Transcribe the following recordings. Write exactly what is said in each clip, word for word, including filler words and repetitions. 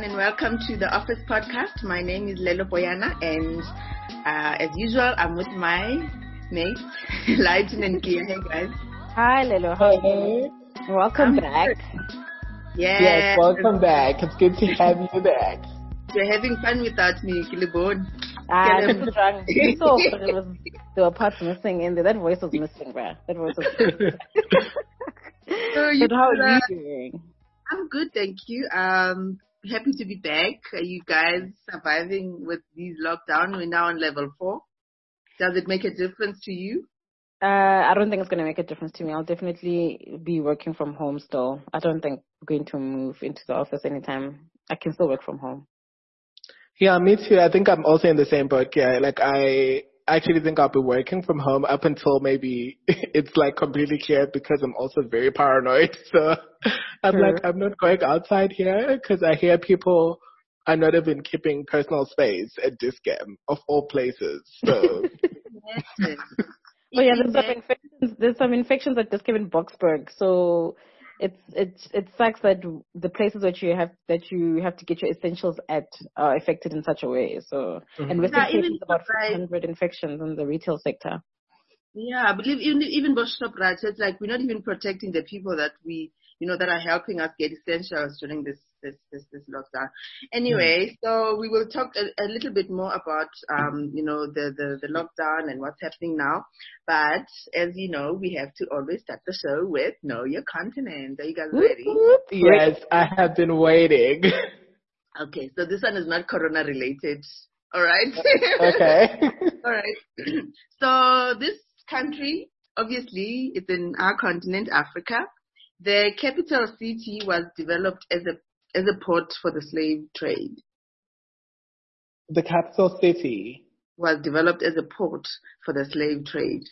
everyone, and welcome to the Office Podcast. My name is Lelo Boyana, and uh, as usual, I'm with my mates, Lighten and Kia. Hey, guys. Hi, Lelo. How are you? Welcome I'm back. Good. Yeah. Yes, welcome back. It's good to have you back. You're having fun without me, Kilibon. Ah, I'm drunk. You saw it was, there were parts missing in there. That voice was missing, bruh. That voice was missing. So you but how are you doing? I'm good, thank you. Um, happy to be back. Are you guys surviving with these lockdown? We're now on level four. Does it make a difference to you? Uh, I don't think it's going to make a difference to me. I'll definitely be working from home still. I don't think I'm going to move into the office anytime. I can still work from home. Yeah, me too. I think I'm also in the same boat. Yeah, like I actually think I'll be working from home up until maybe it's like completely cleared because I'm also very paranoid. So I'm True. like, I'm not going outside here because I hear people are not even keeping personal space at Discam of all places. So. Oh yeah, there's some infections. There's some infections at Discam in Boksburg. So it's it's it sucks that the places that you have that you have to get your essentials at are affected in such a way. So mm-hmm. and Western Cape is about five hundred infections in the retail sector. Yeah, I believe even even Boshop, right? It's like we're not even protecting the people that we you know that are helping us get essentials during this this this, this lockdown. Anyway, mm-hmm. so we will talk a, a little bit more about um you know the, the the lockdown and what's happening now. But as you know, we have to always start the show with Know Your Continent. Are you guys ready? Yes, I have been waiting. Okay, so this one is not corona related. All right. Okay. All right. So this country, obviously, it's in our continent, Africa. The capital city was developed as a as a port for the slave trade. The capital city was developed as a port for the slave trade.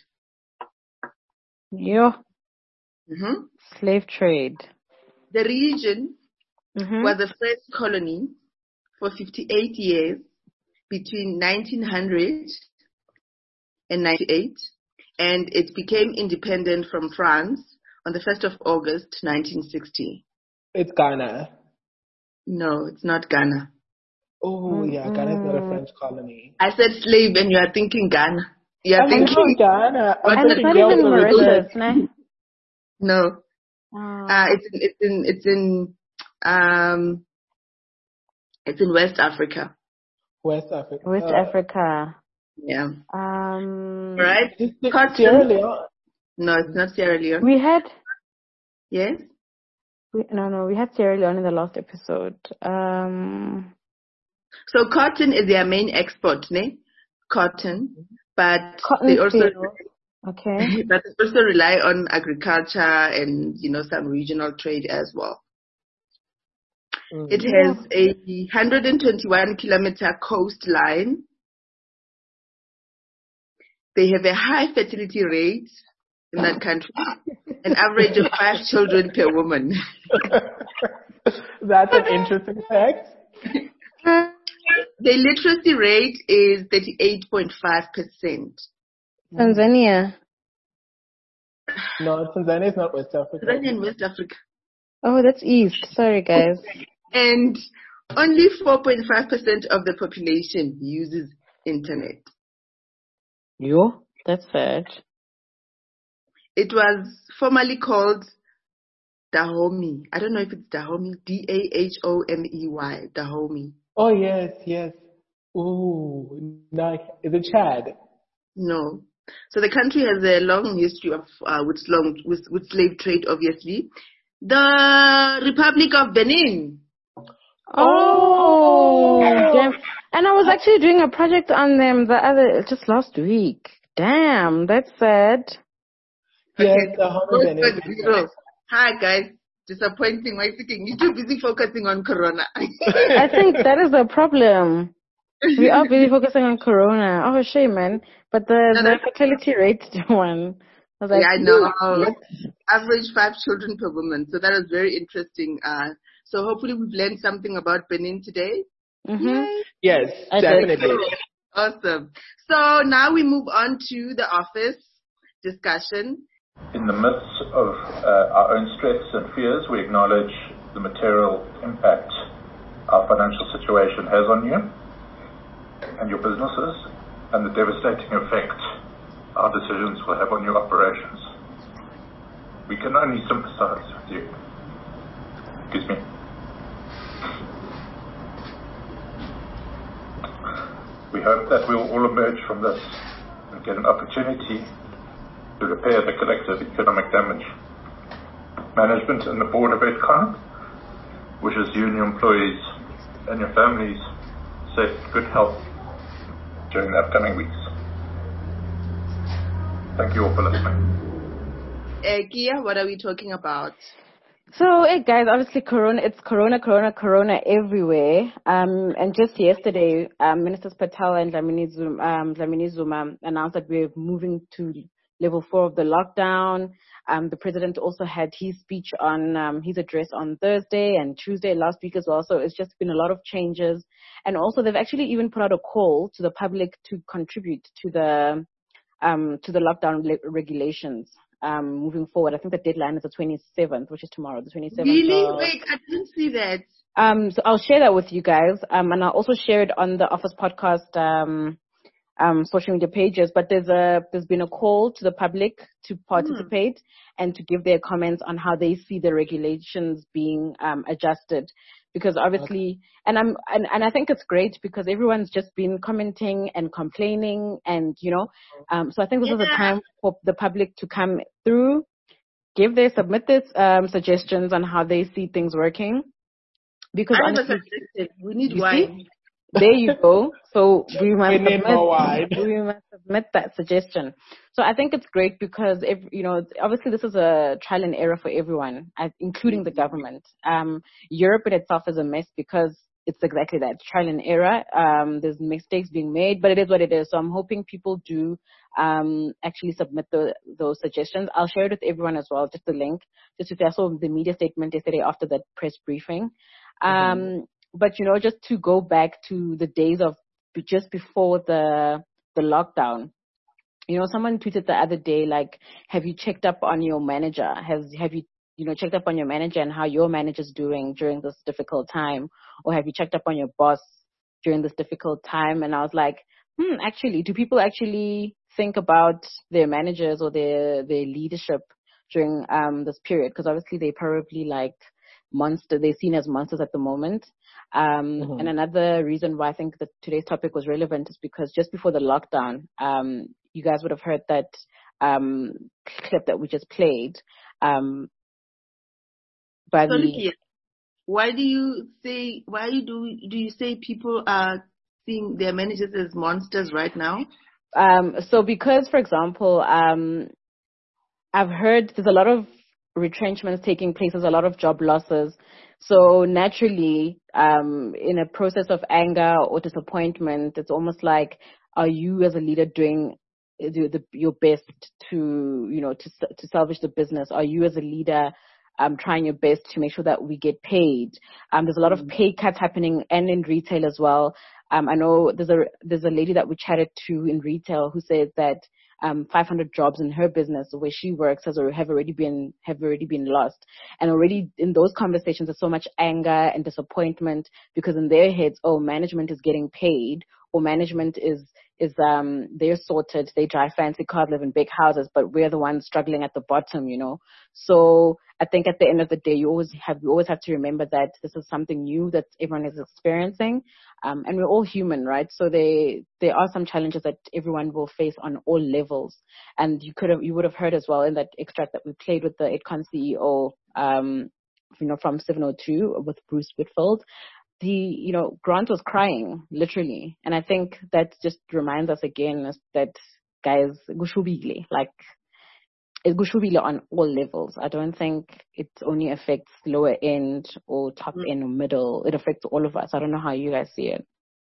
Yeah. Mm-hmm. Slave trade. The region mm-hmm. was a French colony for fifty-eight years between nineteen hundred and ninety-eight, and it became independent from France on the first of August nineteen sixty. It's Ghana. No, it's not Ghana. Oh, mm-hmm. yeah, Ghana is not a French colony. I said slave and you are thinking Ghana. You are I'm thinking Ghana. I'm and it's not even Mauritius, no? No. Oh. Uh, it's in, it's in, it's in, um, it's in West Africa. West Africa. West uh, Africa. Yeah. Um. Right? Sierra Leone? No, it's not Sierra Leone. We had. Yes? We, no, no, we had Sierra Leone in the last episode. Um. So cotton is their main export, ne? Cotton. But cotton they also field. Okay. but they also rely on agriculture and, you know, some regional trade as well. Mm. It has a one hundred twenty-one kilometer coastline. They have a high fertility rate in that country, an average of five children per woman. That's an interesting fact. The literacy rate is thirty-eight point five percent. Tanzania. No, Tanzania is not West Africa. Tanzania in West Africa. Oh, that's East. Sorry, guys. And only four point five percent of the population uses internet. Yo, that's sad. It was formerly called Dahomey. I don't know if it's Dahomey. D A H O M E Y. Dahomey. Oh, yes, yes. Ooh, nice. Is it Chad? No. So the country has a long history of uh, with, long, with, with slave trade, obviously. The Republic of Benin. Oh, damn. And I was actually doing a project on them the other, just last week. Damn, that's sad. Yes, okay. the Benin. Hi, guys. Disappointing. Why are you thinking? You're too busy focusing on Corona. I think that is the problem. We are busy focusing on Corona. Oh, shame, man. But the, no, the fertility rate one. I was like, yeah, I know. What? Average five children per woman. So that was very interesting. Uh, so hopefully we've learned something about Benin today. Mm-hmm. Yes, I definitely. Did. Awesome. So now we move on to the office discussion. In the midst of uh, our own stress and fears, we acknowledge the material impact our financial situation has on you and your businesses, and the devastating effect our decisions will have on your operations. We can only sympathize with you. Excuse me. We hope that we will all emerge from this and get an opportunity to repair the collective economic damage. Management and the board of Edcon wishes you and your employees and your families safe, good health during the upcoming weeks. Thank you all for listening. Uh, Kia, what are we talking about? So, hey guys, obviously Corona, it's Corona, Corona, Corona everywhere. Um, and just yesterday, um, Ministers Patel and Dlamini Zuma, um, Dlamini Zuma announced that we're moving to level four of the lockdown. Um, the president also had his speech on, um, his address on Thursday and Tuesday last week as well. So it's just been a lot of changes. And also they've actually even put out a call to the public to contribute to the, um, to the lockdown le- regulations. Um, moving forward, I think the deadline is the twenty-seventh, which is tomorrow, the twenty-seventh. Really? Of, Wait, I didn't see that. Um, so I'll share that with you guys. Um, and I'll also share it on the Office Podcast, um, um, social media pages. But there's a, there's been a call to the public to participate mm. and to give their comments on how they see the regulations being, um, adjusted. Because obviously, okay. and I'm, and, and I think it's great because everyone's just been commenting and complaining and, you know, um, so I think this yeah. is a time for the public to come through, give their, submit their, um, suggestions on how they see things working. Because I honestly, we need wine. See? There you go. So we must, we need submit, more wine. we must submit that suggestion. So I think it's great because, if, you know, obviously this is a trial and error for everyone, including the government. Um, Europe in itself is a mess because it's exactly that, trial and error. Um, there's mistakes being made, but it is what it is. So I'm hoping people do um, actually submit the, those suggestions. I'll share it with everyone as well, just the link. Just to, I saw the media statement yesterday after that press briefing. Um, mm-hmm. But, you know, just to go back to the days of just before the the lockdown, you know, someone tweeted the other day, like, have you checked up on your manager? Has Have you, you know, checked up on your manager and how your manager's doing during this difficult time? Or have you checked up on your boss during this difficult time? And I was like, hmm, actually, do people actually think about their managers or their, their leadership during um this period? Because obviously they probably like monster, they're seen as monsters at the moment. Um, mm-hmm. And another reason why I think that today's topic was relevant is because just before the lockdown, um, you guys would have heard that um, clip that we just played. Um, by so, the, Nikia, why do you say why do do you say people are seeing their managers as monsters right now? Um, so because, for example, um, I've heard there's a lot of retrenchments taking place, there's a lot of job losses. So naturally, um, in a process of anger or disappointment, it's almost like, are you as a leader doing the, the, your best to, you know, to to salvage the business? Are you as a leader um, trying your best to make sure that we get paid? Um, there's a lot of pay cuts happening and in retail as well. Um, I know there's a there's a lady that we chatted to in retail who said that Um, five hundred jobs in her business where she works has or have already been have already been lost, and already in those conversations there's so much anger and disappointment because in their heads, oh, management is getting paid, or management is is um they're sorted, they drive fancy cars, live in big houses, but we're the ones struggling at the bottom, you know. So I think at the end of the day, you always have you always have to remember that this is something new that everyone is experiencing, um, and we're all human, right? So they there are some challenges that everyone will face on all levels. And you could have you would have heard as well in that extract that we played with the Edcon C E O, um, you know, from seven oh two with Bruce Whitfield. The, you know, Grant was crying, literally. And I think that just reminds us again that, guys, gushubile, like, it's gushubile on all levels. I don't think it only affects lower end or top mm. end or middle. It affects all of us. I don't know how you guys see it.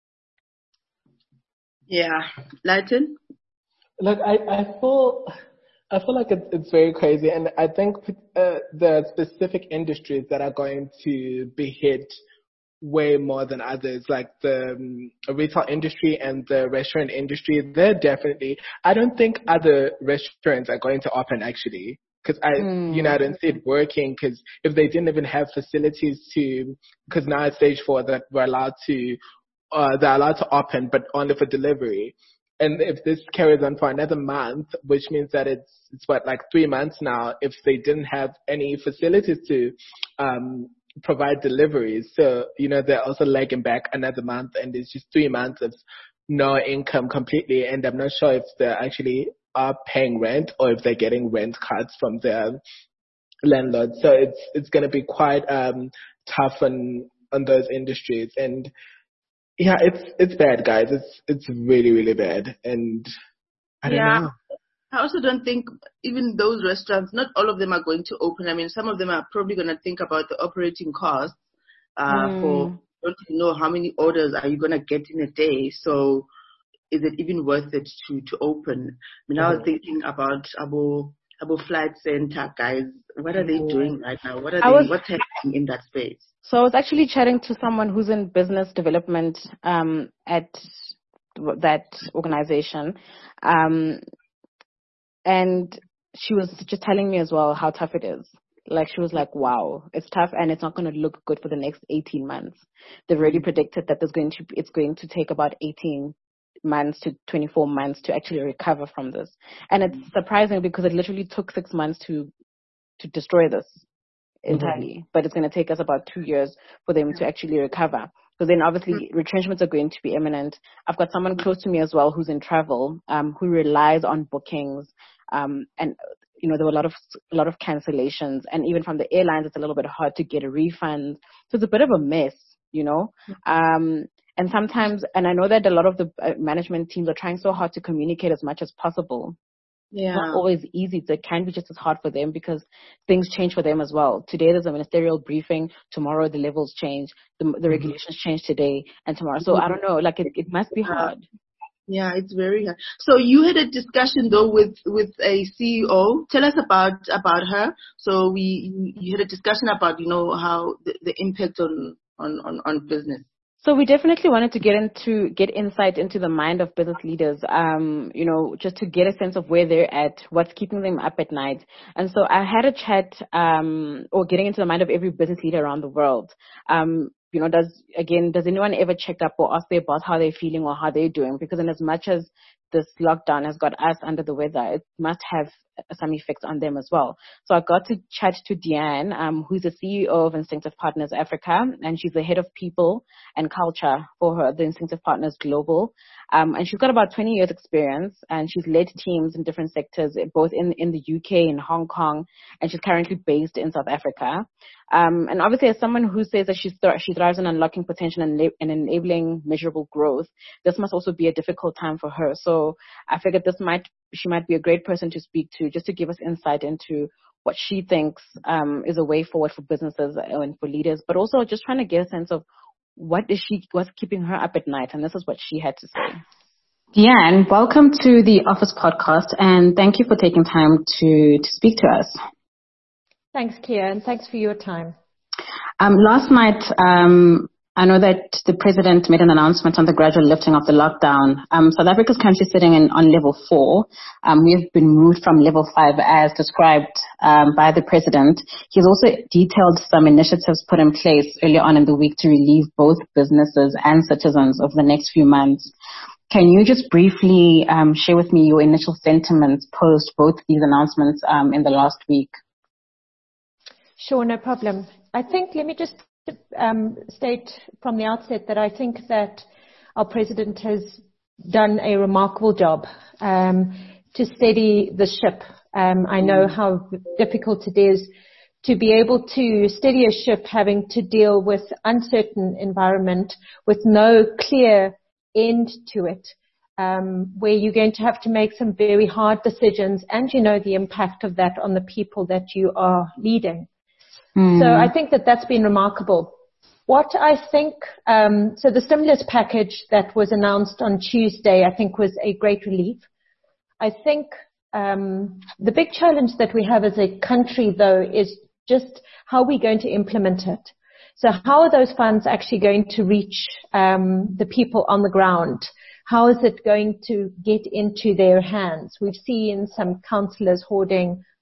Yeah. Lighten? Look, I, I feel... I feel like it's, it's very crazy. And I think uh, the specific industries that are going to be hit way more than others, like the um, retail industry and the restaurant industry, they're definitely, I don't think other restaurants are going to open actually. because I, mm. you know, I don't see it working. Because if they didn't even have facilities to, because now it's stage four that we're allowed to, uh, they're allowed to open, but only for delivery. And if this carries on for another month, which means that it's, it's what, like three months now, if they didn't have any facilities to um, provide deliveries. So, you know, they're also lagging back another month, and it's just three months of no income completely. And I'm not sure if they actually are paying rent or if they're getting rent cuts from their landlords. So it's it's going to be quite um, tough on, on those industries. And yeah, it's it's bad, guys. It's it's really, really bad. And I don't yeah. know. I also don't think even those restaurants, not all of them are going to open. I mean, some of them are probably going to think about the operating costs uh, mm. for, don't you know how many orders are you going to get in a day. So is it even worth it to, to open? I mean, mm-hmm. I was thinking about Abu, Abu Flight Center, guys. What are they doing right now? What are they, was, what's happening in that space? So I was actually chatting to someone who's in business development um, at that organization. Um, and she was just telling me as well how tough it is. Like, she was like, wow, it's tough and it's not going to look good for the next eighteen months. They've already predicted that there's going to, it's going to take about eighteen months to twenty-four months to actually recover from this. And it's surprising because it literally took six months to, to destroy this entirely. Mm-hmm. But it's going to take us about two years for them to actually recover. Because then obviously retrenchments are going to be imminent. I've got someone close to me as well who's in travel, um, who relies on bookings. Um, and, you know, there were a lot of, a lot of cancellations. And even from the airlines, it's a little bit hard to get a refund. So it's a bit of a mess, you know. Um, and sometimes, and I know that a lot of the management teams are trying so hard to communicate as much as possible. Yeah. It's not always easy. It can be just as hard for them because things change for them as well. Today there's a ministerial briefing. Tomorrow the levels change. The, the mm-hmm. regulations change today and tomorrow. So I don't know. Like it, it must be hard. Yeah, it's very hard. So you had a discussion though with, with a C E O. Tell us about, about her. So we, you had a discussion about, you know, how the, the impact on, on, on, on business. So we definitely wanted to get into get insight into the mind of business leaders, um, you know, just to get a sense of where they're at, what's keeping them up at night. And so I had a chat, um, or getting into the mind of every business leader around the world. Um, you know, does again, does anyone ever check up or ask their boss how they're feeling or how they're doing? Because in as much as this lockdown has got us under the weather, it must have some effects on them as well. So I got to chat to Deanne, um, who's the C E O of Instinctive Partners Africa, and she's the head of people and culture for her, the Instinctive Partners Global. Um, and she's got about twenty years experience, and she's led teams in different sectors, both in, in the U K and Hong Kong, and she's currently based in South Africa. Um, and obviously, as someone who says that she, th- she thrives on unlocking potential and, and enabling measurable growth, this must also be a difficult time for her. So I figured this might, she might be a great person to speak to, just to give us insight into what she thinks um, is a way forward for businesses and for leaders, but also just trying to get a sense of what is she, what's keeping her up at night. And this is what she had to say. Deanne, welcome to the Office Podcast, and thank you for taking time to, to speak to us. Thanks, Kia, and thanks for your time. Um, last night, um, I know that the president made an announcement on the gradual lifting of the lockdown. Um, South Africa's currently sitting in, on level four. Um, we have been moved from level five as described um, by the president. He's also detailed some initiatives put in place earlier on in the week to relieve both businesses and citizens over the next few months. Can you just briefly um, share with me your initial sentiments post both these announcements um, in the last week? Sure, no problem. I think, let me just um, state from the outset that I think that our president has done a remarkable job um, to steady the ship. Um, I know how difficult it is to be able to steady a ship having to deal with uncertain environment with no clear end to it, um, where you're going to have to make some very hard decisions, and you know the impact of that on the people that you are leading. Mm. So I think that that's been remarkable. What I think, um, so the stimulus package that was announced on Tuesday, I think was a great relief. I think um, the big challenge that we have as a country, though, is just how we're going to implement it. So how are those funds actually going to reach um, the people on the ground? How is it going to get into their hands? We've seen some councillors hoarding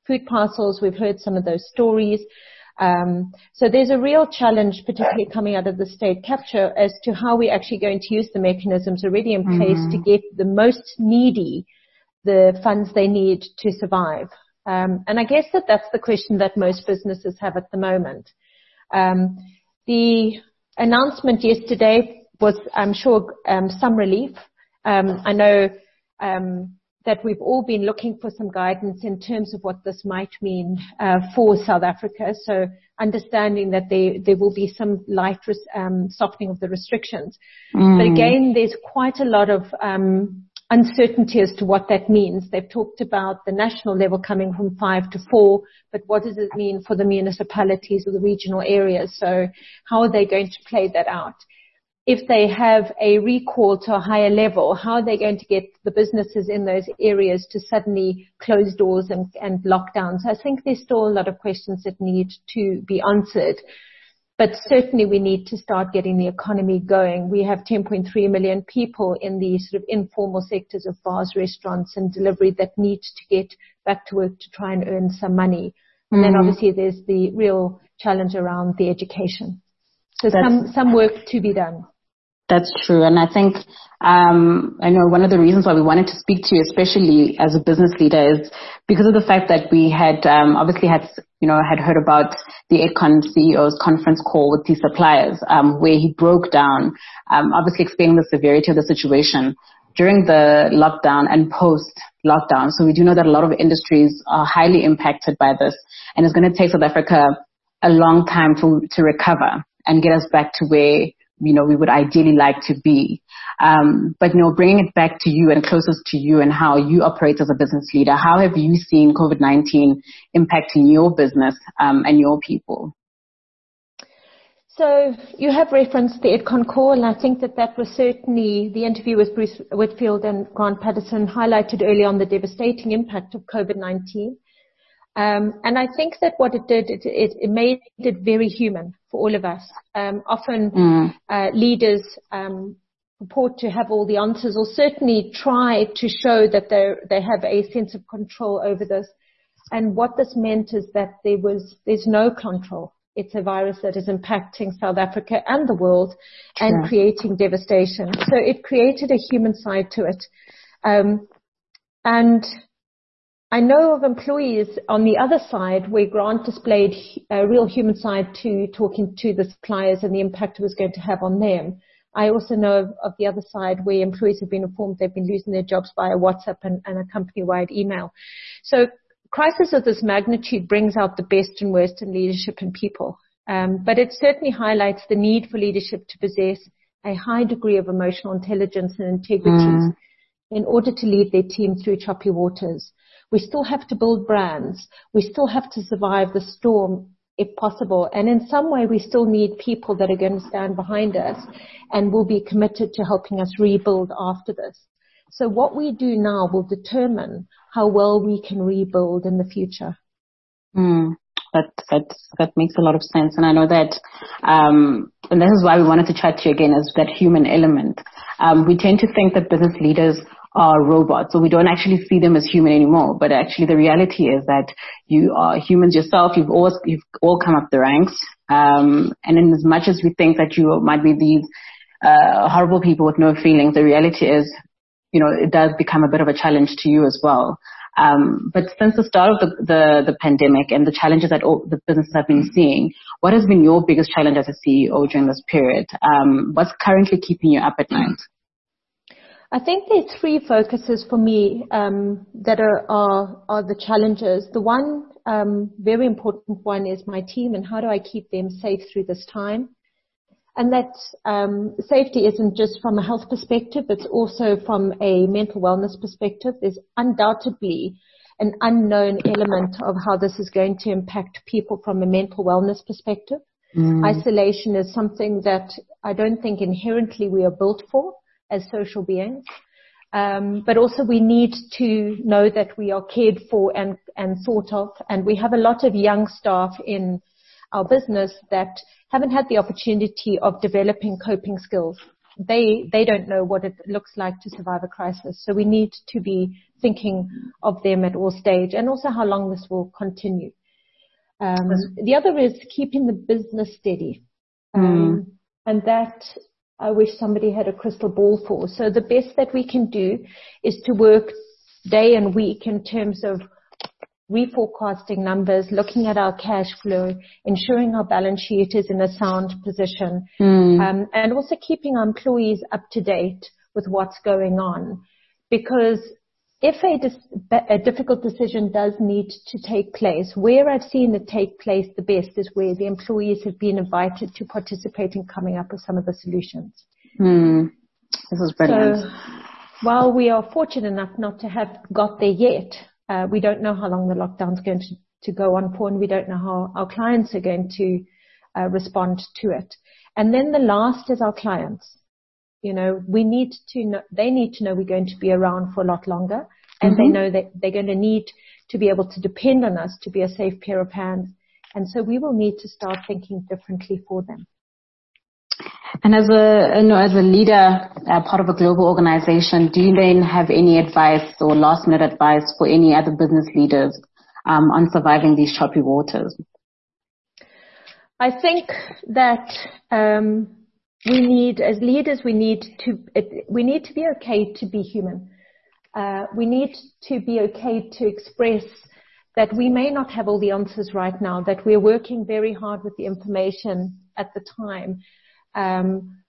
food parcels. We've heard some of those stories. Um, so there's a real challenge, particularly coming out of the state capture, as to how we're actually going to use the mechanisms already in place mm-hmm. to get the most needy the funds they need to survive. Um, and I guess that that's the question that most businesses have at the moment. Um, the announcement yesterday was, I'm sure, um, some relief. Um, I know um, that we've all been looking for some guidance in terms of what this might mean uh, for South Africa. So understanding that there, there will be some light res- um, softening of the restrictions. Mm. But again, there's quite a lot of um, uncertainty as to what that means. They've talked about the national level coming from five to four, but what does it mean for the municipalities or the regional areas? So how are they going to play that out? If they have a recall to a higher level, how are they going to get the businesses in those areas to suddenly close doors and, and lock down? So I think there's still a lot of questions that need to be answered. But certainly we need to start getting the economy going. We have ten point three million people in the sort of informal sectors of bars, restaurants and delivery that need to get back to work to try and earn some money. And mm-hmm. then obviously there's the real challenge around the education. So That's, some, some work to be done. That's true. And I think, um, I know one of the reasons why we wanted to speak to you, especially as a business leader, is because of the fact that we had, um, obviously had, you know, had heard about the Edcon C E O's conference call with the suppliers, um, where he broke down, um, obviously explaining the severity of the situation during the lockdown and post lockdown. So we do know that a lot of industries are highly impacted by this, and it's going to take South Africa a long time to, to recover and get us back to where you know, we would ideally like to be. Um, but, you know, bringing it back to you and closest to you and how you operate as a business leader, how have you seen COVID nineteen impacting your business um, and your people? So you have referenced the Edcon call, and I think that that was certainly the interview with Bruce Whitfield and Grant Patterson highlighted early on the devastating impact of COVID nineteen. Um, and I think that what it did, it, it, it made it very human for all of us. Um, often mm. uh, leaders um, purport to have all the answers, or certainly try to show that they they have a sense of control over this. And what this meant is that there was there's no control. It's a virus that is impacting South Africa and the world and yeah. creating devastation. So it created a human side to it. Um, and I know of employees on the other side where Grant displayed a real human side to talking to the suppliers and the impact it was going to have on them. I also know of, of the other side where employees have been informed they've been losing their jobs via WhatsApp and, and a company-wide email. So crisis of this magnitude brings out the best and worst in leadership and people. Um, but it certainly highlights the need for leadership to possess a high degree of emotional intelligence and integrity mm. in order to lead their team through choppy waters. We still have to build brands. We still have to survive the storm if possible. And in some way, we still need people that are going to stand behind us and will be committed to helping us rebuild after this. So what we do now will determine how well we can rebuild in the future. Mm, that, that, that makes a lot of sense. And I know that, um, and this is why we wanted to chat to you again, is that human element. Um, we tend to think that business leaders are robots, so we don't actually see them as human anymore. But actually, the reality is that you are humans yourself. You've always, you've all come up the ranks. Um, and in as much as we think that you might be these uh, horrible people with no feelings, the reality is, you know, it does become a bit of a challenge to you as well. Um, but since the start of the, the, the pandemic and the challenges that all the businesses have been seeing, what has been your biggest challenge as a C E O during this period? Um, what's currently keeping you up at night? I think there are three focuses for me um, that are, are are the challenges. The one um, very important one is my team and how do I keep them safe through this time. And that um, safety isn't just from a health perspective, it's also from a mental wellness perspective. There's undoubtedly an unknown element of how this is going to impact people from a mental wellness perspective. Mm. Isolation is something that I don't think inherently we are built for as social beings. Um, but also we need to know that we are cared for and, and thought of. And we have a lot of young staff in our business that haven't had the opportunity of developing coping skills. they they don't know what it looks like to survive a crisis. So we need to be thinking of them at all stage, and also how long this will continue. Um, the other is keeping the business steady. Um, mm. And that I wish somebody had a crystal ball for. So the best that we can do is to work day and week in terms of reforecasting numbers, looking at our cash flow, ensuring our balance sheet is in a sound position, mm. um, and also keeping our employees up to date with what's going on. Because if a, dis- a difficult decision does need to take place, where I've seen it take place the best is where the employees have been invited to participate in coming up with some of the solutions. Mm. This is brilliant. So while we are fortunate enough not to have got there yet, uh, we don't know how long the lockdown is going to, to go on for, and we don't know how our clients are going to uh, respond to it. And then the last is our clients. You know, we need to know, they need to know we're going to be around for a lot longer, and mm-hmm. they know that they're going to need to be able to depend on us to be a safe pair of hands. And so we will need to start thinking differently for them. And as a, you know, as a leader, uh, part of a global organization, do you then have any advice or last minute advice for any other business leaders um, on surviving these choppy waters? I think that, um, we need, as leaders, we need to, we need to be okay to be human. Uh, we need to be okay to express that we may not have all the answers right now, that we're working very hard with the information at the time. Um,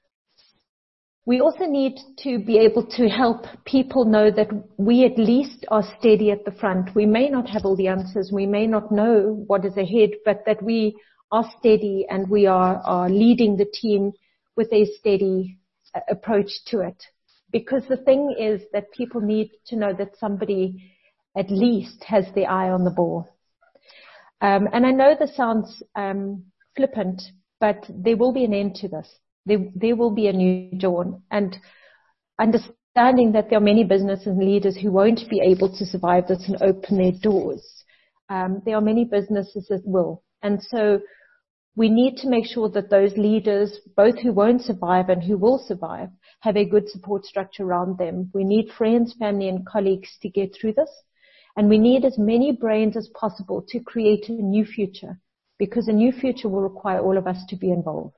we also need to be able to help people know that we at least are steady at the front. We may not have all the answers. We may not know what is ahead, but that we are steady and we are, are leading the team with a steady uh, approach to it. Because the thing is that people need to know that somebody at least has their eye on the ball. Um, and I know this sounds um, flippant, but there will be an end to this. There, there will be a new dawn. And understanding that there are many business and leaders who won't be able to survive this and open their doors. Um, there are many businesses that will. And so we need to make sure that those leaders, both who won't survive and who will survive, have a good support structure around them. We need friends, family, and colleagues to get through this. And we need as many brains as possible to create a new future, because a new future will require all of us to be involved.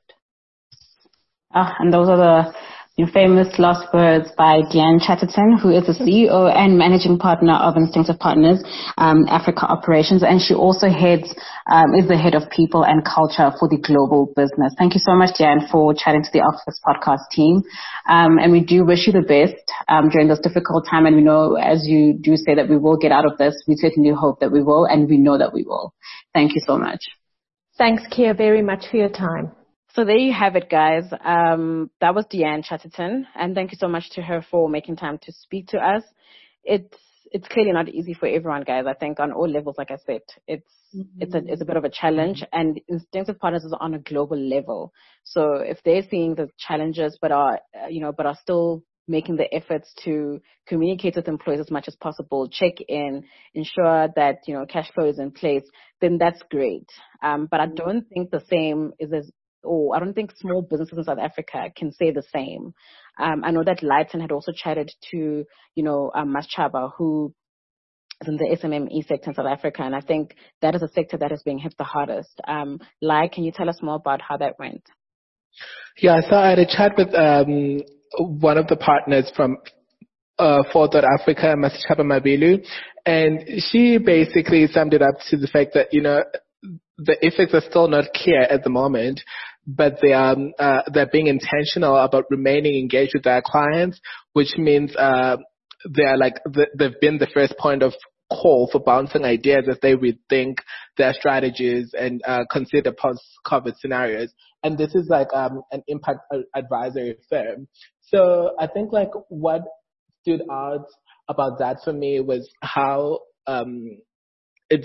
Ah, and those are the famous last words by Deanne Chatterton, who is the C E O and managing partner of Instinctive Partners um, Africa Operations, and she also heads um, is the head of people and culture for the global business. Thank you so much, Deanne, for chatting to the Office Podcast team, um, and we do wish you the best um, during this difficult time. And we know, as you do say, that we will get out of this. We certainly hope that we will, and we know that we will. Thank you so much. Thanks, Kia, very much for your time. So there you have it, guys. Um, that was Deanne Chatterton, and thank you so much to her for making time to speak to us. It's it's clearly not easy for everyone, guys. I think on all levels, like I said, it's mm-hmm. it's a it's a bit of a challenge, and Instinctive Partners is on a global level. So if they're seeing the challenges, but are uh, you know, but are still making the efforts to communicate with employees as much as possible, check in, ensure that, you know, cash flow is in place, then that's great. Um, but I don't think the same is as or I don't think small businesses in South Africa can say the same. Um, I know that Lighton had also chatted to, you know, um, Maschaba, who is in the S M M E sector in South Africa, and I think that is a sector that is being hit the hardest. Um, Lai, can you tell us more about how that went? Yeah, so I had a chat with um, one of the partners from uh, Forethought Africa, Maschaba Mabilu, and she basically summed it up to the fact that, you know, the effects are still not clear at the moment, but they are uh, they're being intentional about remaining engaged with their clients, which means uh, they are like the, they've been the first point of call for bouncing ideas as they rethink their strategies and uh, consider post-COVID scenarios. And this is like um, an impact advisory firm. So I think like what stood out about that for me was how um, it's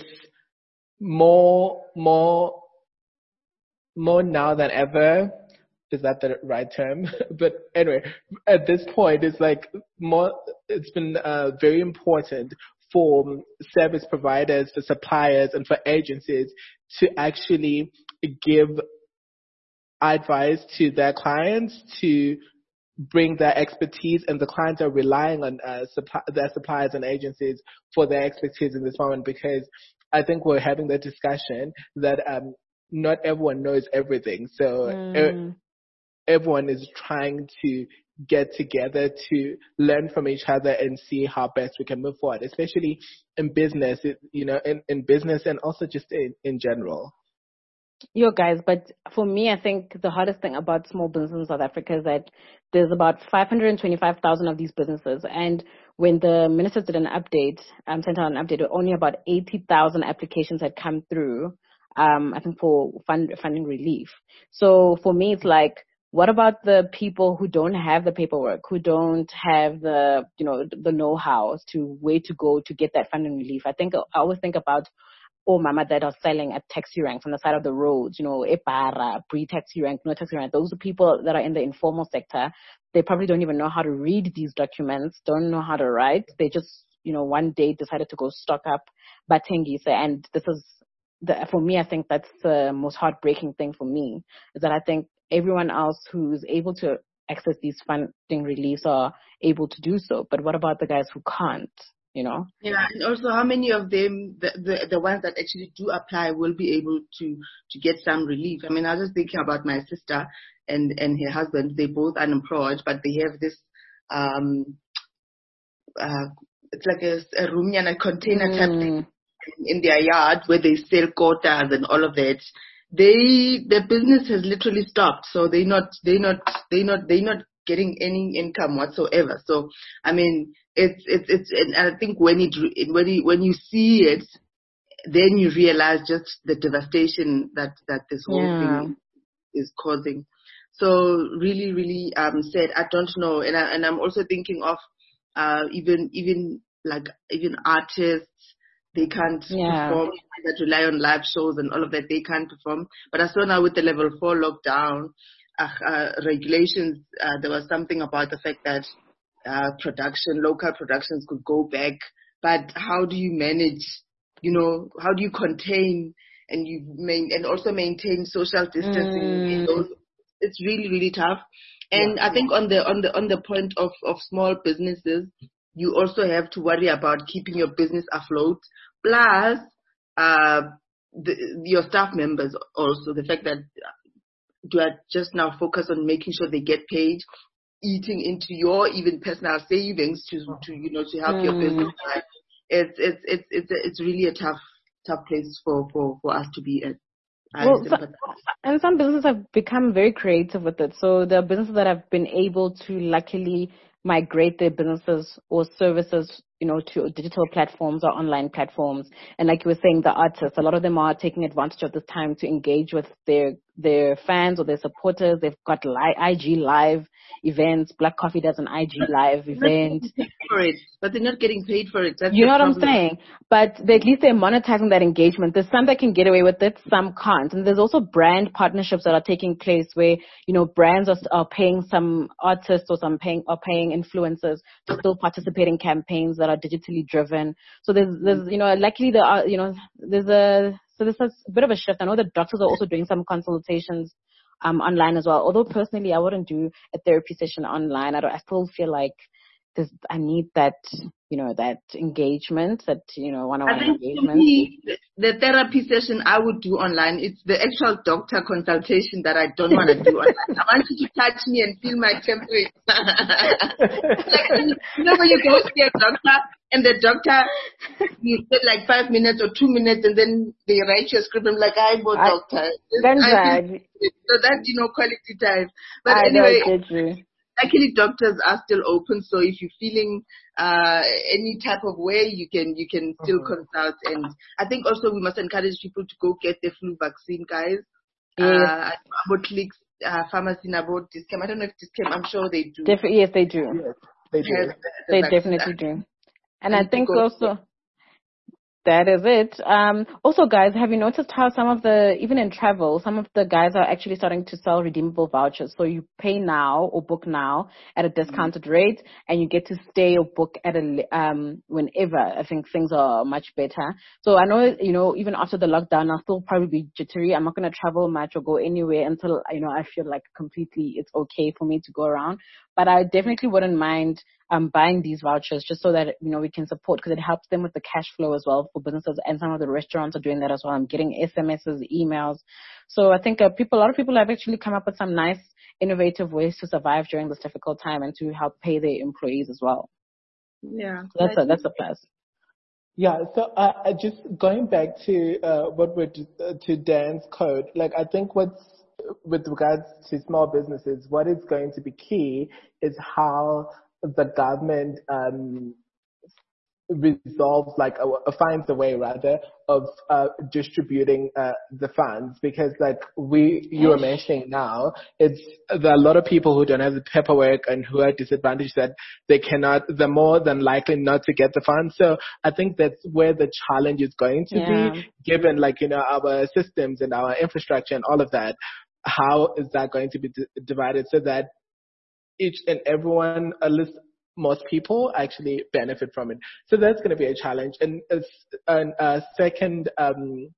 more, more, more now than ever. Is that the right term? But anyway, at this point, it's like more, it's been uh, very important for service providers, for suppliers, and for agencies to actually give advice to their clients to bring their expertise, and the clients are relying on uh, supply, their suppliers and agencies for their expertise in this moment, because I think we're having the discussion that um, not everyone knows everything. So Mm. e- everyone is trying to get together to learn from each other and see how best we can move forward, especially in business, it, you know, in, in business and also just in, in general. Yo, guys, but for me, I think the hardest thing about small business in South Africa is that there's about five hundred twenty-five thousand of these businesses. And when the ministers did an update, um, sent out an update, only about eighty thousand applications had come through, um, I think, for fund, funding relief. So for me, it's like, what about the people who don't have the paperwork, who don't have the, you know, the know-how to where to go to get that funding relief? I think I always think about or mama that are selling at taxi ranks on the side of the roads, you know, Epara, pre-taxi rank, no taxi rank. Those are people that are in the informal sector. They probably don't even know how to read these documents, don't know how to write. They just, you know, one day decided to go stock up Batengisa. And this is, the, for me, I think that's the most heartbreaking thing for me, is that I think everyone else who's able to access these funding reliefs are able to do so. But what about the guys who can't? You know? Yeah, and also how many of them, the, the the ones that actually do apply, will be able to to get some relief? I mean, I was just thinking about my sister and and her husband. They're both unemployed, but they have this um uh it's like a, a room and a container mm. type thing in their yard where they sell quotas and all of that. They their business has literally stopped, so they not they not they not they not getting any income whatsoever. So I mean, it's it's it's and I think when it when you when you see it, then you realize just the devastation that that this whole yeah. thing is causing. So really, really um sad. I don't know, and I, and I'm also thinking of uh even even like even artists. They can't yeah. perform, that rely on live shows and all of that, they can't perform. But I saw now with the level four lockdown uh, uh, regulations, uh, there was something about the fact that uh, production, local productions could go back. But how do you manage, you know, how do you contain and you main, and also maintain social distancing? Mm. Those, it's really, really tough. And yeah. I think on the on the on the point of, of small businesses, you also have to worry about keeping your business afloat. Plus, uh, the, your staff members also, the fact that you are just now focused on making sure they get paid, eating into your even personal savings to, to you know, to help mm. your business. It's, it's, it's, it's, it's really a tough, tough place for, for, for us to be at. Well, so, and some businesses have become very creative with it. So there are businesses that have been able to luckily migrate their businesses or services, you know, to digital platforms or online platforms. And like you were saying, the artists, a lot of them are taking advantage of this time to engage with their their fans or their supporters. They've got li- I G Live events. Black Coffee does an I G Live event. For it, but they're not getting paid for it. That's you know what problem. I'm saying? But they, at least they're monetizing that engagement. There's some that can get away with it, some can't. And there's also brand partnerships that are taking place where, you know, brands are, are paying some artists or some paying are paying influencers to still participate in campaigns that are digitally driven. So there's, there's you know, luckily there are, you know, there's a so there's a bit of a shift. I know the doctors are also doing some consultations um online as well. Although personally, I wouldn't do a therapy session online. I don't. I still feel like This, I need that, you know, that engagement, that, you know, one-on-one I think engagement. For me, the therapy session I would do online. It's the actual doctor consultation that I don't want to do online. I want you to touch me and feel my temperature. Like, you know, when you go see a doctor and the doctor, you spend like five minutes or two minutes and then they write your script. I'm like, I go doctor. Then I feel, so that's, you know, quality time. But I anyway. Don't get you. Luckily, doctors are still open, so if you're feeling uh, any type of way, you can you can still uh-huh. consult. And I think also we must encourage people to go get the flu vaccine, guys. Yes. Uh, about clicks, uh, pharmacy, about Dis-Chem. I don't know if Dis-Chem, I'm sure they do. Def- yes, they do. Yes, they do. The, the they vaccine. definitely do. And, and I think also... That is it. Um, also, guys, have you noticed how some of the, even in travel, some of the guys are actually starting to sell redeemable vouchers. So you pay now or book now at a discounted mm-hmm. rate, and you get to stay or book at a, um, whenever. I think things are much better. So I know, you know, even after the lockdown, I'll still probably be jittery. I'm not going to travel much or go anywhere until, you know, I feel like completely it's okay for me to go around. but I definitely wouldn't mind um, buying these vouchers just so that, you know, we can support, because it helps them with the cash flow as well for businesses, and some of the restaurants are doing that as well. I'm getting S M Ses, emails. So I think uh, people, a lot of people have actually come up with some nice, innovative ways to survive during this difficult time and to help pay their employees as well. Yeah. So that's a, that's a plus. Yeah, so uh, just going back to uh, what we're uh, to Dan's code, like I think what's with regards to small businesses, what is going to be key is how the government um, resolves, like, uh, finds a way rather of uh, distributing uh, the funds, because like we you were mentioning now, it's there are a lot of people who don't have the paperwork and who are disadvantaged that they cannot, they're more than likely not to get the funds. So I think that's where the challenge is going to Yeah. be, given like, you know, our systems and our infrastructure and all of that. How is that going to be d- divided so that each and everyone, at least most people, actually benefit from it? So that's going to be a challenge. And a, a second um,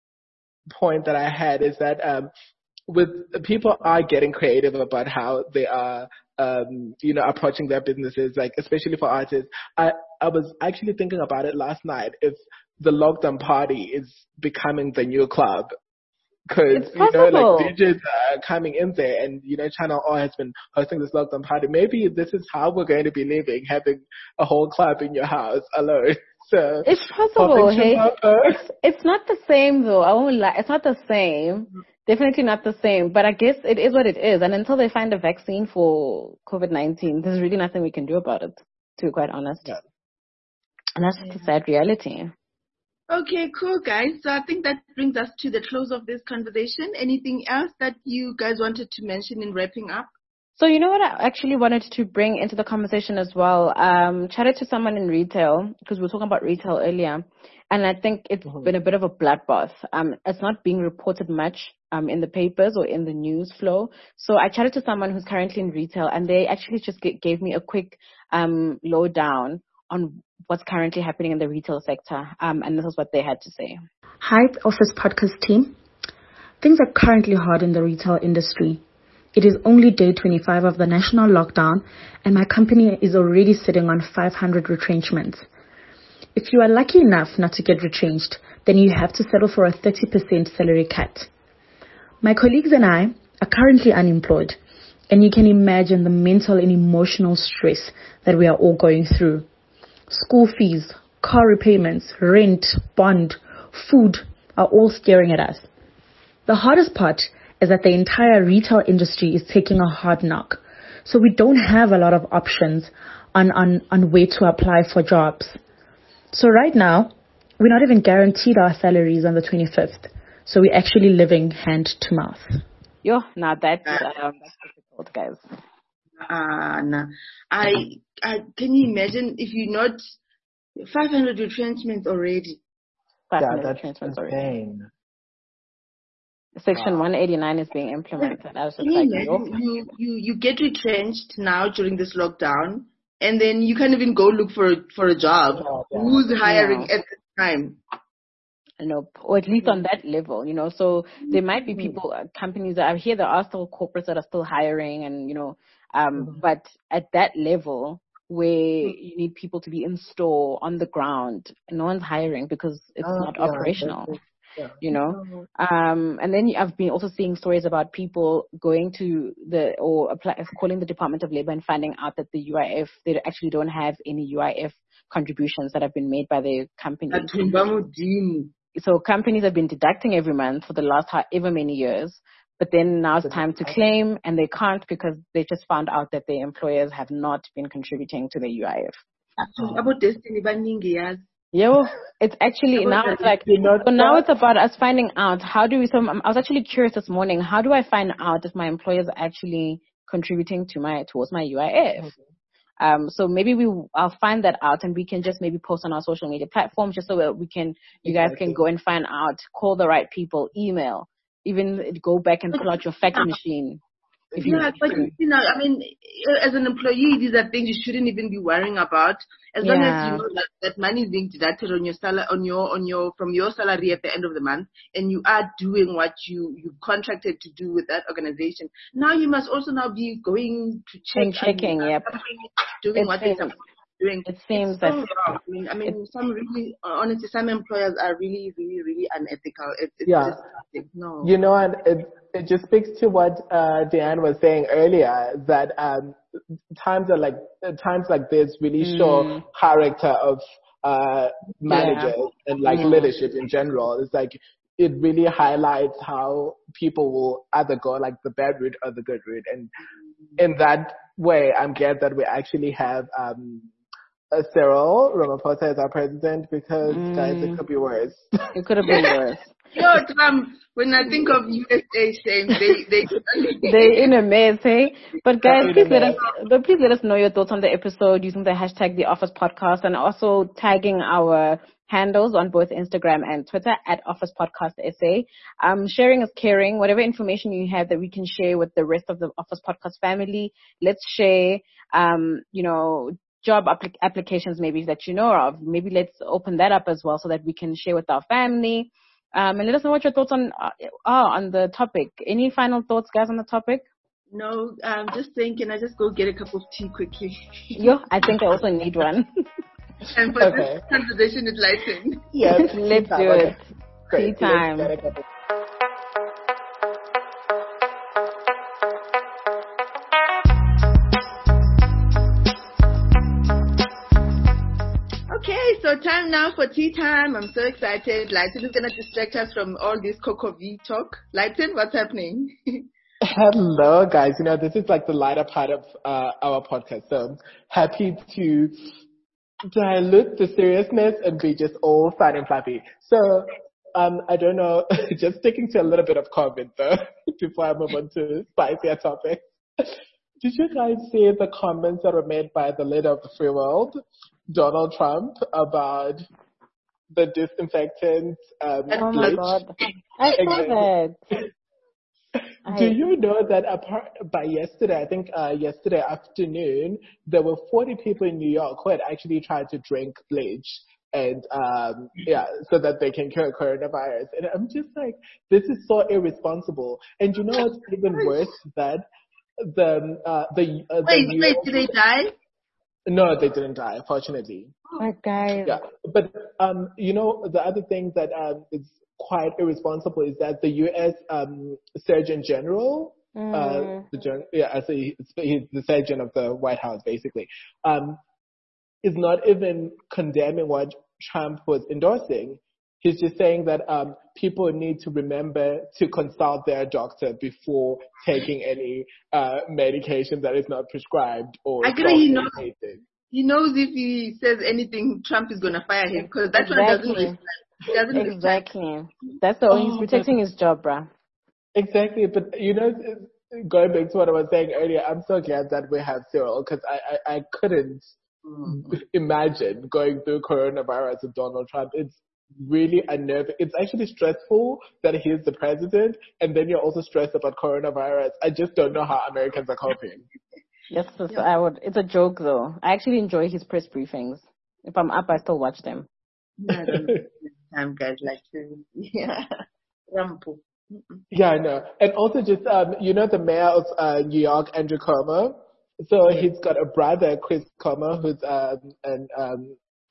point that I had is that um, with people are getting creative about how they are, um, you know, approaching their businesses, like especially for artists. I, I was actually thinking about it last night, if the lockdown party is becoming the new club. Because, you know, like D Js are coming in there and, you know, Channel O has been hosting this lockdown party. Maybe this is how we're going to be living, having a whole club in your house alone. So it's possible, hey. It's, it's not the same though. I won't lie. It's not the same. Definitely not the same. But I guess it is what it is. And until they find a vaccine for COVID nineteen, there's really nothing we can do about it, to be quite honest. Yeah. And that's just yeah. a sad reality. Okay, cool, guys. So I think that brings us to the close of this conversation. Anything else that you guys wanted to mention in wrapping up? So you know what I actually wanted to bring into the conversation as well? Um, chatted to someone in retail, because we were talking about retail earlier, and I think it's mm-hmm. been a bit of a bloodbath. Um, it's not being reported much um, in the papers or in the news flow. So I chatted to someone who's currently in retail, and they actually just g- gave me a quick um, lowdown on what's currently happening in the retail sector. Um, and this is what they had to say. Hi, Office Podcast team. Things are currently hard in the retail industry. It is only day twenty-five of the national lockdown, and my company is already sitting on five hundred retrenchments. If you are lucky enough not to get retrenched, then you have to settle for a thirty percent salary cut. My colleagues and I are currently unemployed, and you can imagine the mental and emotional stress that we are all going through. School fees, car repayments, rent, bond, food are all staring at us. The hardest part is that the entire retail industry is taking a hard knock. So we don't have a lot of options on, on, on where to apply for jobs. So right now, we're not even guaranteed our salaries on the twenty-fifth. So we're actually living hand to mouth. Yo, now that's, um, that's difficult, guys. Uh, nah. I, I, can you imagine if you're not five hundred retrenchments already? five hundred yeah, retrenchments already. Section wow. one eighty-nine is being implemented. I was just like, you, you, you, you get retrenched now during this lockdown, and then you can't even go look for a, for a job. Yeah, yeah. Who's hiring yeah. at this time? Nope, or at least on that level, you know. So there might be people, uh, companies that I hear there are still corporates that are still hiring, and you know, um, mm-hmm. but at that level where you need people to be in store on the ground, no one's hiring because it's oh, not yeah, operational. Yeah. You know, um, and then I've been also seeing stories about people going to the or apply, calling the Department of Labor and finding out that the U I F, they actually don't have any U I F contributions that have been made by their company. So companies have been deducting every month for the last however many years, but then now it's time to claim and they can't because they just found out that their employers have not been contributing to the U I F. About destiny, Yo, it's actually now it's like so now it's about us finding out how do we. So I was actually curious this morning. How do I find out if my employers are actually contributing to my towards my U I F? Okay. Um, so maybe we I'll find that out and we can just maybe post on our social media platforms just so that we can you guys exactly. can go and find out, call the right people, email, even go back and pull out your fax machine. Yeah, but you know, I mean, as an employee, these are things you shouldn't even be worrying about. As long Yeah. as you know that, that money is being deducted on your salary, on your, on your, from your salary at the end of the month, and you are doing what you, you contracted to do with that organization. Now you must also now be going to check. And checking, and, yep. Doing It what seems, they're doing. it seems it's so that wrong. I mean, I mean, it, some really, honestly, some employers are really, really, really unethical. It, it's Yeah. just, no. You know, and it, it just speaks to what uh, Deanne was saying earlier, that um, times are like times like this really Mm. show character of uh, managers Yeah. and like Mm. leadership in general. It's like it really highlights how people will either go like the bad route or the good route, and in that way, I'm glad that we actually have um, uh, Cyril Ramaphosa as our president, because Mm. guys, it could be worse. It could have been worse. Yo, Trump, when I think of U S A, shame, they, they, They're in a mess, hey? But guys, They're in please a let mess. us, but please let us know your thoughts on the episode using the hashtag The Office Podcast, and also tagging our handles on both Instagram and Twitter at Office Podcast S A. Um, sharing is caring. Whatever information you have that we can share with the rest of the Office Podcast family, let's share, um, you know, job applic- applications maybe that you know of. Maybe let's open that up as well so that we can share with our family. Um, and let us know what your thoughts on uh, are on the topic. Any final thoughts, guys, on the topic? No, um, just saying, can I just go get a cup of tea quickly? Yo, I think I also need one. And for Okay. this conversation is lightened. Yes, Let's tea do time. it. Okay. Great. Tea time. Let's get a cup of- Okay, so time now for tea time. I'm so excited. Lighten is going to distract us from all this Coco V talk. Lighten, what's happening? Hello, guys. You know, this is like the lighter part of uh, our podcast. So happy to dilute the seriousness and be just all fun and fluffy. So, um, I don't know, just sticking to a little bit of COVID though, before I move on to spicier topics. Did you guys see the comments that were made by the leader of the free world, Donald Trump, about the disinfectant um, Oh my bleach? God. I saw that. Do I- you know that apart, by yesterday, I think uh, yesterday afternoon, there were forty people in New York who had actually tried to drink bleach, and um, yeah, so that they can cure coronavirus. And I'm just like, this is so irresponsible. And you know what's even worse? That the uh, the uh, the Wait, New wait, York- did they die? No, they didn't die, fortunately. But guys, Yeah, but um, you know, the other thing that um, is quite irresponsible is that the U S um, Surgeon General, Mm. uh, the gen- yeah, I say he's the surgeon of the White House, basically, um, is not even condemning what Trump was endorsing. He's just saying that um, people need to remember to consult their doctor before taking any uh, medication that is not prescribed or I agree, he knows. self-medicated. He knows if he says anything, Trump is going to fire him, because that one doesn't Exactly. respect. He doesn't respect. exactly. That's the Oh, he's protecting his job, bruh. Exactly, but you know, going back to what I was saying earlier, I'm so glad that we have Cyril, because I, I, I couldn't Mm. imagine going through coronavirus with Donald Trump. It's really unnerving. It's actually stressful that he's the president, and then you're also stressed about coronavirus. I just don't know how Americans are coping. Yes, yes, I would. It's a joke though. I actually enjoy his press briefings. If I'm up, I still watch them. I don't know. Time guys like to, yeah. Rampo. Yeah, I know. And also just, um, you know, the mayor of uh, New York, Andrew Cuomo. So Yes. he's got a brother, Chris Cuomo, who's um, an um,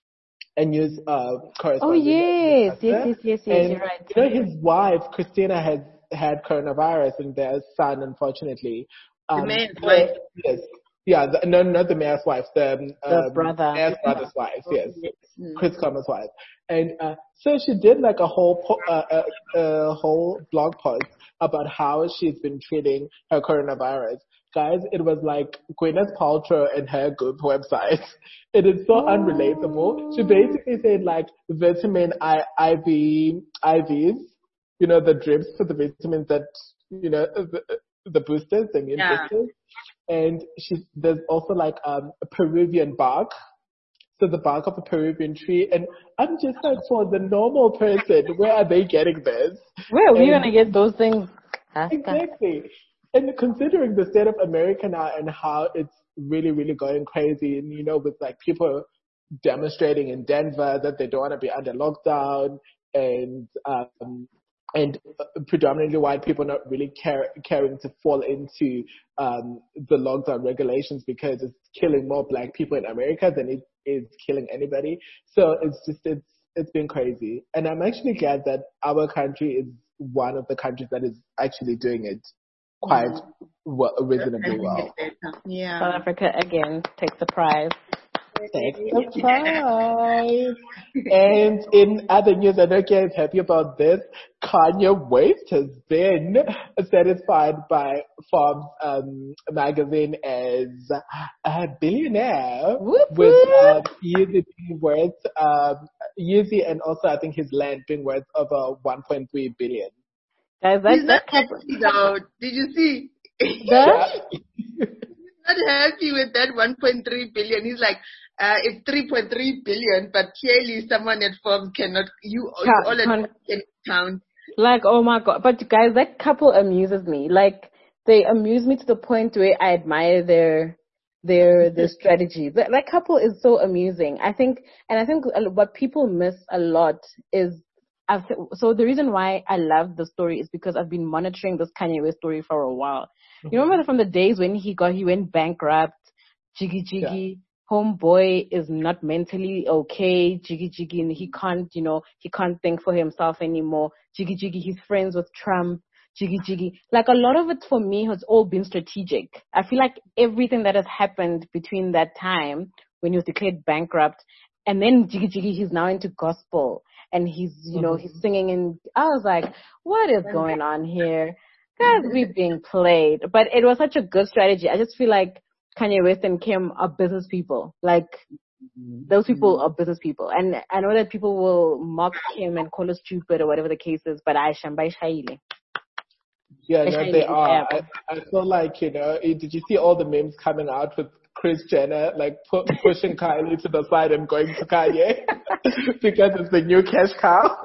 a news uh, correspondent. Oh yes, at yes, Newscaster. yes, yes, yes. And, You're right. you know, his wife, Christina, has had coronavirus, and their son, unfortunately. The Um, mayor's so- wife. Yes. Yeah, the, no, not the mayor's wife, the, um, The brother. mayor's brother's wife, yes. Mm. Chris Cuomo's wife. And uh, so she did like a whole po- uh, uh, a whole blog post about how she's been treating her coronavirus. Guys, it was like Gwyneth Paltrow and her Goop website. It is so unrelatable. She basically said like vitamin I, IV, I Vs, you know, the drips for the vitamins that, you know, the, the boosters, the immune Yeah. boosters. And she, there's also like um, a Peruvian bark. So the bark of a Peruvian tree. And I'm just like, for the normal person, where are they getting this? Where are we And- gonna get those things? Aska? Exactly. and considering the state of America now and how it's really, really going crazy, and you know, with like people demonstrating in Denver that they don't want to be under lockdown, and um, and predominantly white people not really care, caring to fall into um, the lockdown regulations because it's killing more black people in America than it is killing anybody. So it's just it's it's been crazy, and I'm actually glad that our country is one of the countries that is actually doing it quite well, reasonably well. Yeah. South Africa again takes the prize. Take the prize. And in other news, I know Kay is happy about this. Kanye West has been satisfied by Forbes um, magazine as a billionaire, Whoop, with whoop. um, Yeezy being worth um, Yeezy and also I think his land being worth over one point three billion. Guys, that, He's not that couple, happy though. Did you see? that? Not happy with that one point three billion. He's like, uh, it's three point three billion, but clearly someone at Forbes cannot, you, you all at Forbes can count. Like, oh my God. But guys, that couple amuses me. Like, they amuse me to the point where I admire their, their, their strategy. That, that couple is so amusing. I think, and I think what people miss a lot is, I've, so the reason why I love the story is because I've been monitoring this Kanye West story for a while. You remember from the days when he got, he went bankrupt, Jiggy Jiggy, yeah. Homeboy is not mentally okay, Jiggy Jiggy, and he can't, you know, he can't think for himself anymore. Jiggy Jiggy, he's friends with Trump, Jiggy Jiggy. Like a lot of it for me has all been strategic. I feel like everything that has happened between that time when he was declared bankrupt and then Jiggy Jiggy, he's now into gospel and he's, you know, he's singing, and I was like, what is going on here? Guys, we're being played. But it was such a good strategy. I just feel like Kanye West and Kim are business people. Like, those people are business people. And I know that people will mock Kim and call us stupid or whatever the case is, but I shamba shaile. Yeah, no, they are. I, I feel like, you know, did you see all the memes coming out with Kris Jenner, like, pu- pushing Kylie to the side and going to Kanye because it's the new cash cow?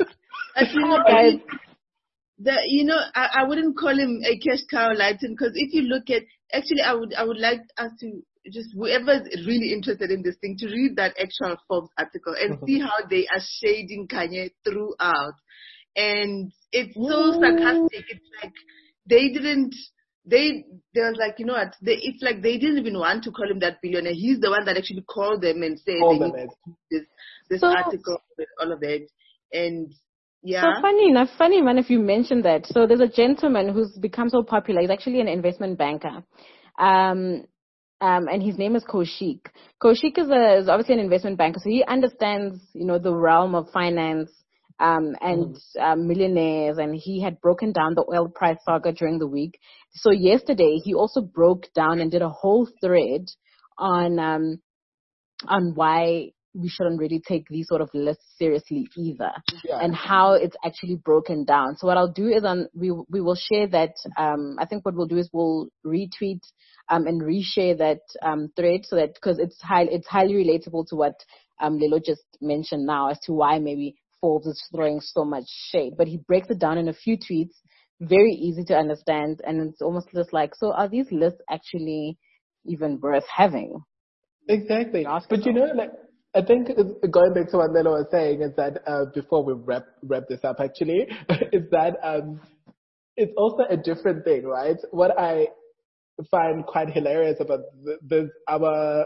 Guys, the, you know, I, I wouldn't call him a cash cow, Lighton, because if you look at, actually, I would I would like us to just, whoever's really interested in this thing, to read that actual Forbes article and see how they are shading Kanye throughout. And it's so sarcastic. It's like they didn't, they, they was like, you know what, they, it's like they didn't even want to call him that billionaire. He's the one that actually called them and said they need this, this so, article with all of that. And yeah. So funny enough, funny man, if you mentioned that. So there's a gentleman who's become so popular. He's actually an investment banker. Um, um, and his name is Kaushik. Kaushik is, a, is obviously an investment banker. So he understands, you know, the realm of finance, um, and, mm. um, millionaires. And he had broken down the oil price saga during the week. So yesterday he also broke down and did a whole thread on, um, on why we shouldn't really take these sort of lists seriously either, yeah. and how it's actually broken down. So what I'll do is on, we we will share that. Um, I think what we'll do is we'll retweet um, and reshare that um, thread, so that, because it's high, it's highly relatable to what um, Lelo just mentioned now as to why maybe Forbes is throwing so much shade. But he breaks it down in a few tweets, very easy to understand, and it's almost just like, so are these lists actually even worth having? Exactly. But you know, like, I think going back to what Lelo was saying is that uh, before we wrap wrap this up, actually, is that um, it's also a different thing, right? What I find quite hilarious about this, our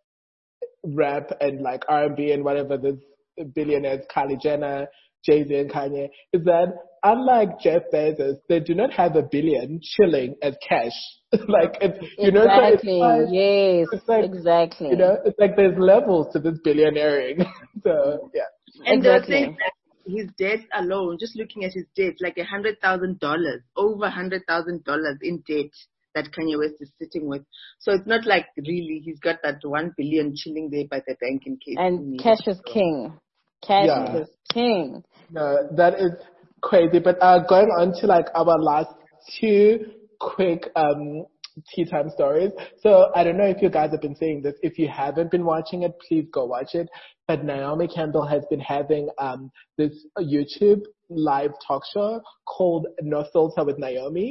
rap and like R and B and whatever, this billionaires, Kylie Jenner, Jay-Z and Kanye, is that unlike Jeff Bezos, they do not have a billion chilling as cash. like, it's, you know, exactly. So it's like, yes, it's like, exactly. You know, it's like there's levels to this billionairing. so, yeah. And exactly. they're saying that his debt alone, just looking at his debt, like a hundred thousand dollars, over a hundred thousand dollars in debt that Kanye West is sitting with. So it's not like really he's got that one billion chilling there by the bank in case. And cash is king. Cash yeah. is king. No, that is crazy. But uh, going on to like our last two quick um, tea time stories. So I don't know if you guys have been seeing this. If you haven't been watching it, please go watch it. But Naomi Campbell has been having um, this YouTube live talk show called No Filter with Naomi.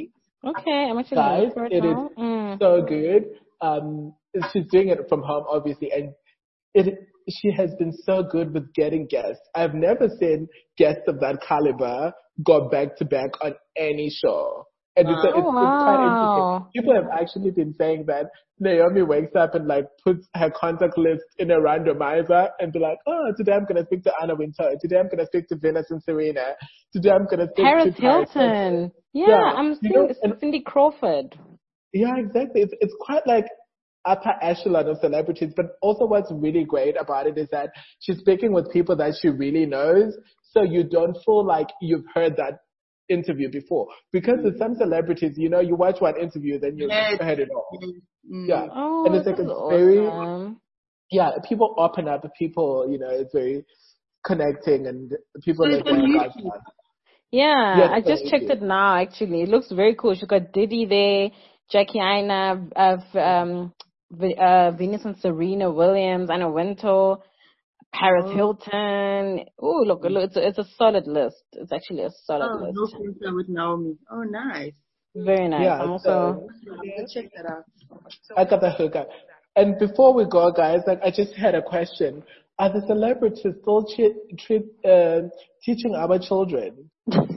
Okay, I'm actually Guys, looking for it it now. is Mm. so good. Um, she's doing it from home, obviously, and it she has been so good with getting guests. I've never seen guests of that caliber go back to back on any show. And it's, Wow. it's, Oh, it's quite interesting. wow. People have actually been saying that Naomi wakes up and like puts her contact list in a randomizer and be like, oh, today I'm going to speak to Anna Wintour. Today I'm going to speak to Venus and Serena. Today I'm going to speak Paris to Paris Hilton. Yeah, Yeah, I'm you seeing know, and Cindy Crawford. yeah, exactly. It's it's quite like upper echelon of celebrities, but also what's really great about it is that she's speaking with people that she really knows, so you don't feel like you've heard that interview before. Because with some celebrities, you know, you watch one interview, then you've Yes. heard it all. Mm. Yeah, Oh, and it's this like is it's very awesome. yeah. People open up. People, you know, it's very connecting, and people So like it's on that. YouTube. Yeah, Yes, I just checked it now, actually. It looks very cool. She's got Diddy there, Jackie Aina, uh, um, V- uh, Venus and Serena Williams, Anna Wintour, Paris Oh. Hilton. Oh, look, look, it's a, it's a solid list. It's actually a solid Oh, no list. filter with Naomi. Oh, nice. Very nice. Yeah, I'm also... so I'll check that out. I got the hookup. And before we go, guys, like I just had a question. Are the celebrities still che- treat, uh, teaching our children?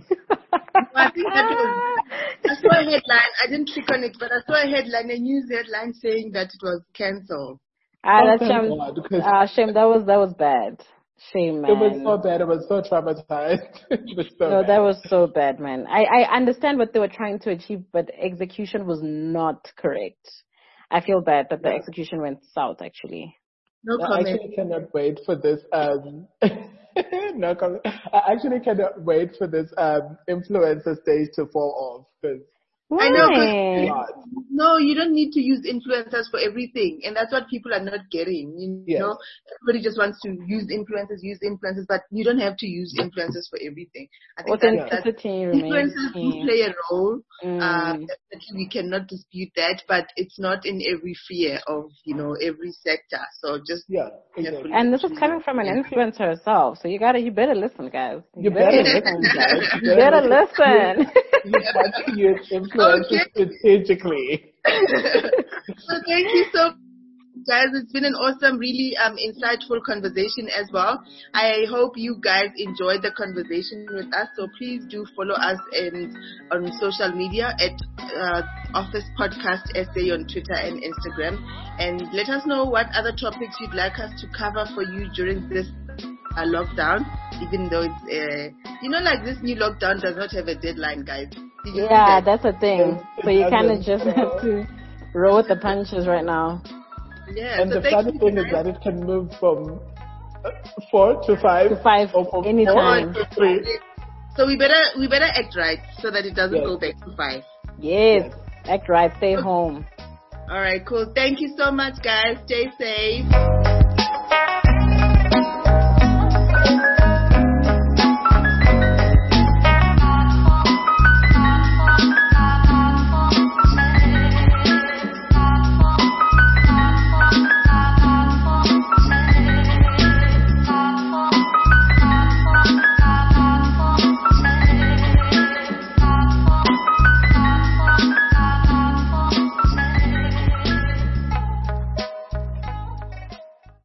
I think that was, I saw a headline, I didn't click on it, but I saw a headline, a news headline saying that it was cancelled. Ah, Oh, that's thank shame. God, because Ah, shame. That was, that was bad. Shame, man. it was so bad. It was so traumatized. It was so No, bad. that was so bad, man. I, I understand what they were trying to achieve, but execution was not correct. I feel bad that the execution went south, actually. No I comment. actually cannot wait for this. Um, no comment. I actually cannot wait for this um, influencer stage to fall off because I know, Why? 'cause no, you don't need to use influencers for everything, and that's what people are not getting. You Yes. know, everybody just wants to use influencers, use influencers, but you don't have to use influencers for everything. I think that, that Authenticity remains influencers do key. play a role. Mm. Uh, definitely we cannot dispute that, but it's not in every sphere of, you know, every sector. So just yeah, exactly. And this is coming from an influencer herself, so you gotta, you better listen, guys. You, You better listen, guys. You better listen. You have to use influencers strategically. So thank you so much, guys. It's been an awesome, really um, insightful conversation as well. I hope you guys enjoyed the conversation with us. So please do follow us in, on social media at uh, Office Podcast S A on Twitter and Instagram. And let us know what other topics you'd like us to cover for you during this uh, lockdown, even though it's, uh, you know, like this new lockdown does not have a deadline, guys. Did you see Yeah, that? that's the thing. So you kind of just have to roll with the punches right now. Yeah, And so the thank funny you, thing is guys. that it can move from uh, four to five. To five, or from anytime. four to three. So we better we better act right so that it doesn't Yes. go back to five. Yes, act right, stay home. All right, cool. Thank you so much, guys. Stay safe.